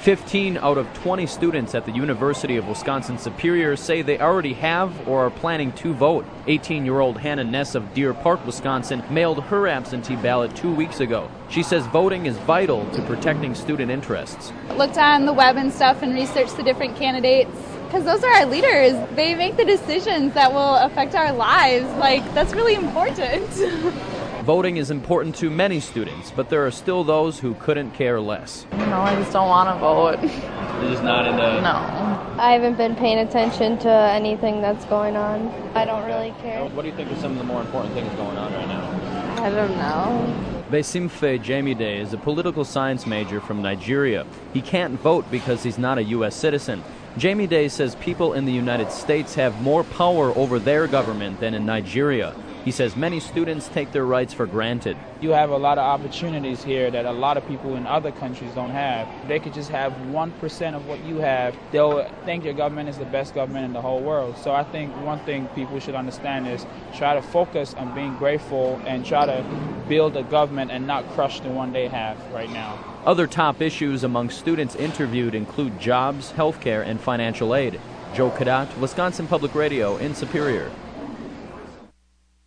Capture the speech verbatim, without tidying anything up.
fifteen out of twenty students at the University of Wisconsin-Superior say they already have or are planning to vote. eighteen-year-old Hannah Ness of Deer Park, Wisconsin, mailed her absentee ballot two weeks ago. She says voting is vital to protecting student interests. Looked on the web and stuff and researched the different candidates, because those are our leaders. They make the decisions that will affect our lives. Like, that's really important. Voting is important to many students, but there are still those who couldn't care less. No, I just don't want to vote. You're just not into... No. I haven't been paying attention to anything that's going on. I don't really care. What do you think are some of the more important things going on right now? I don't know. Besimfe Jamide is a political science major from Nigeria. He can't vote because he's not a U S citizen. Jamide says people in the United States have more power over their government than in Nigeria. He says many students take their rights for granted. You have a lot of opportunities here that a lot of people in other countries don't have. They could just have one percent of what you have. They'll think your government is the best government in the whole world. So I think one thing people should understand is try to focus on being grateful and try to build a government and not crush the one they have right now. Other top issues among students interviewed include jobs, healthcare, and financial aid. Joe Cadat, Wisconsin Public Radio in Superior.